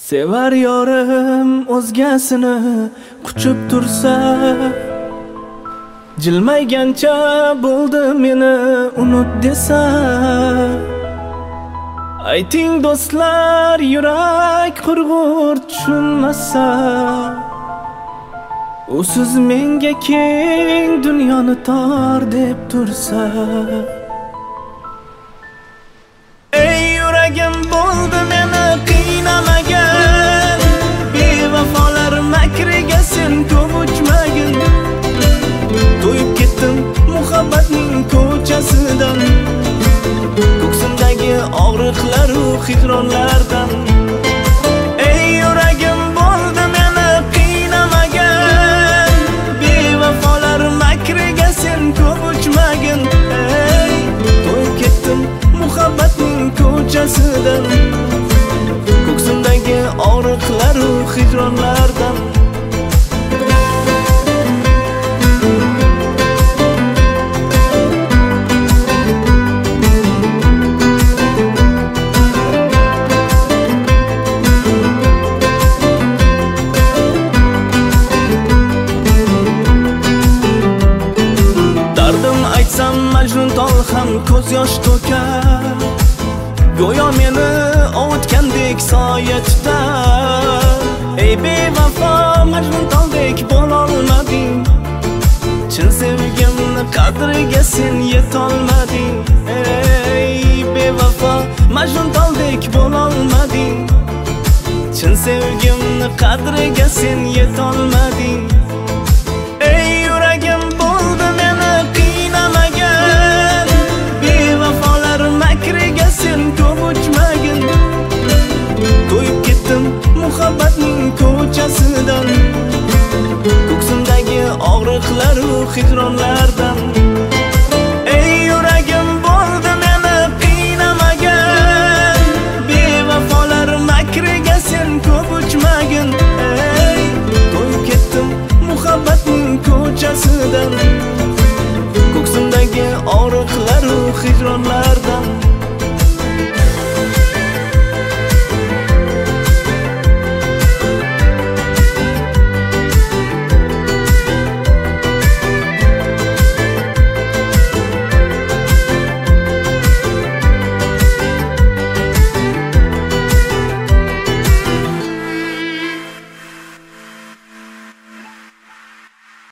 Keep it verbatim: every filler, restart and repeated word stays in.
Sevar yorim o'zgasini quchib tursa, jilmaygancha bo'ldi meni unut desa. Ayting do'stlar, yurak qurg'ur tushunmasa, usiz menga keng dunyoni tor deb tursa. Ey yuragim, bo'ldi meni qiynamagan, bevafolar makriga sen ko'p uchmagin. To'yib ketdim muhabbatning ko'chasidan, ko'ksimdagi og'riqlar u hijronlardan. Ey yuragim, bo'ldi meni qiynamagan, bevafolar makriga sen ko'p uchmagin. Ey, to'yib ketdim muhabbatning ko'chasidan, ko'ksimdagi og'riqlar u hijronlardan. Majnun tol ham ko'z yosh to'kar, go'yo meni ovutgandek soya tutar. Ey bevafo, majnun toldek bo'lolmading, chin sevgimni qadriga sen yetolmading. Ey bevafo, majnun toldek bo'lolmading, chin sevgimni qadriga sen yetolmading. Ey yuragim, bo'ldi meni qiynamagan, bevafolar makriga sen ko'p uchmagin. To'yib ketdim muhabbatning ko'chasidan, ko'ksimdagi og'riqlar u hijronlardan. Ey yuragim, bo'ldi meni qiynamagan, bevafolar makriga sen ko'p uchmagin. Ey, to'yib ketdim muhabbatning ko'chasidan, ko'ksimdagi og'riqlar u hijronlardan.